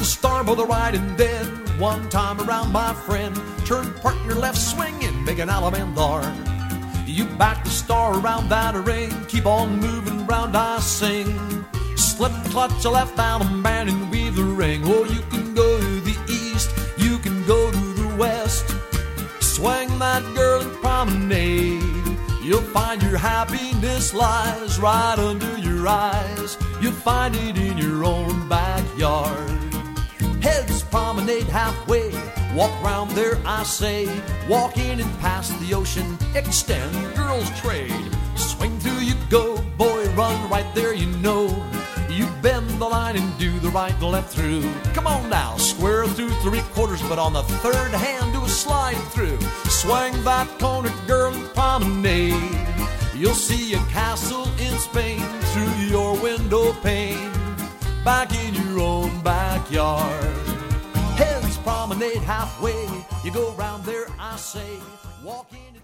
the star by the right, and then one time around, my friend, turn partner left swinging, make an alamandar. You back the star around that ring, keep on moving round, I sing. Slip the clutch, left Allen man, and weave the ring. Oh, you can go to the east, you can go to the west. Swing that girl and promenade. You'll find your happiness lies right under your eyes. You'll find it in your own backyard. Heads promenade halfway, walk round there, I say. Walk in and past the ocean, extend girls trade. Swing through you go, boy, run right there, you know. You bend the line and do the right and left through. Come on now, square through 3/4, but on the third hand do a slide through. Swing that corner, girl, and promenade. You'll see a castle in Spain through your window pane, back in your own backyard. Heads promenade halfway, you go round there, I say. Walk in.